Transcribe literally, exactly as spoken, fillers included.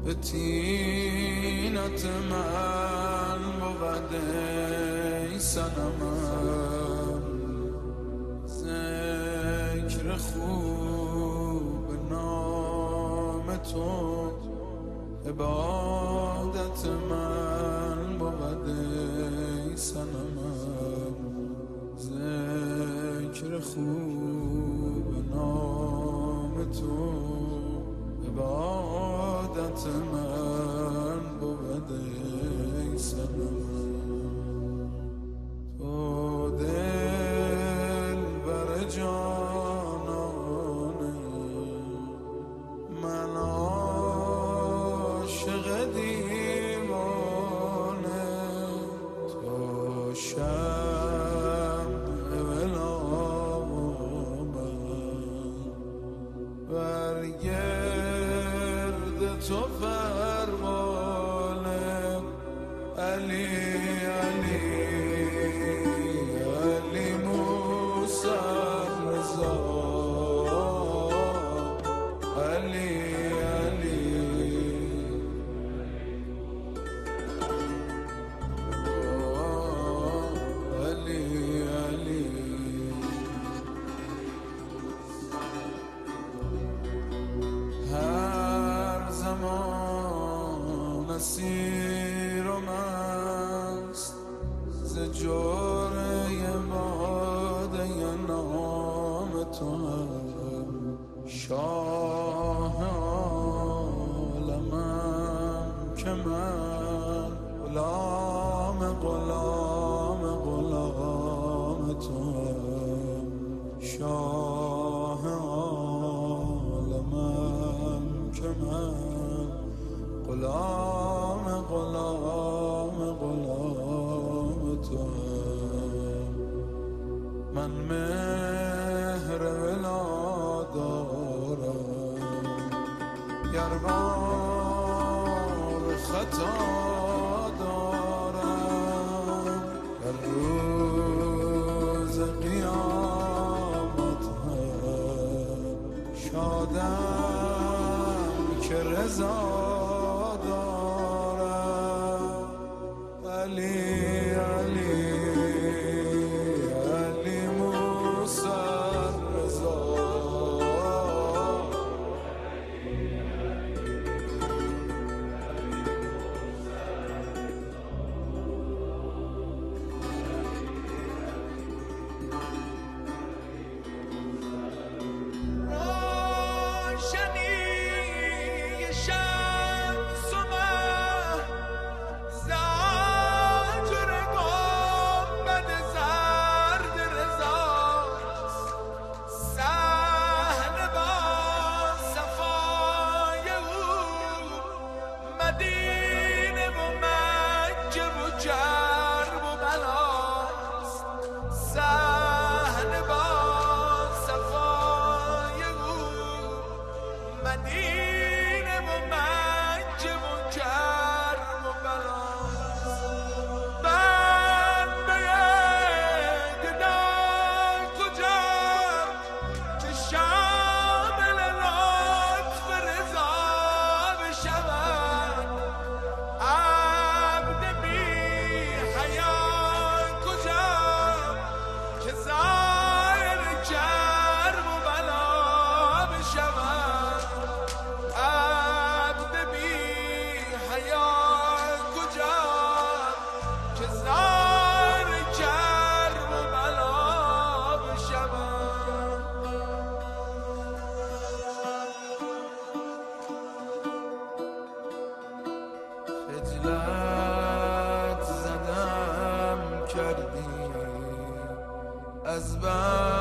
به تینت من بود ای صنمم، ذکر خوب نام تو عبادت من بود ای صنمم، ذکر خوب نام تو عبادت من بود ای صنمم. تو دل بر جانانه، من عاشق دیوانه، تو شمع ولامم، بر گرد تو پروانه. علی علی علی موسی رضا، علی علی علی علی. هر زمان اسیر و مست ز جرعه باده نام تو هم، شاه عالمم که من غلام غلام غلام تو هم، شاه عالمم که من غلام غلام غلام تو هم. من مهر ولا دارم، گر بار خطا دارم، در روز قیامت هم شادم که رضا دارم. علی علی علی موسی رضا، مدینه و مکه و کرم و بلاست. بنده گدای کجا که شامل لطف رضا بشود، عبد بی حیا کجا که ظاهر کرم و بلا بشود، عبد بی حیا کجا که ظاهر کرم و بلا بشود. خجلت زدم کردی از بر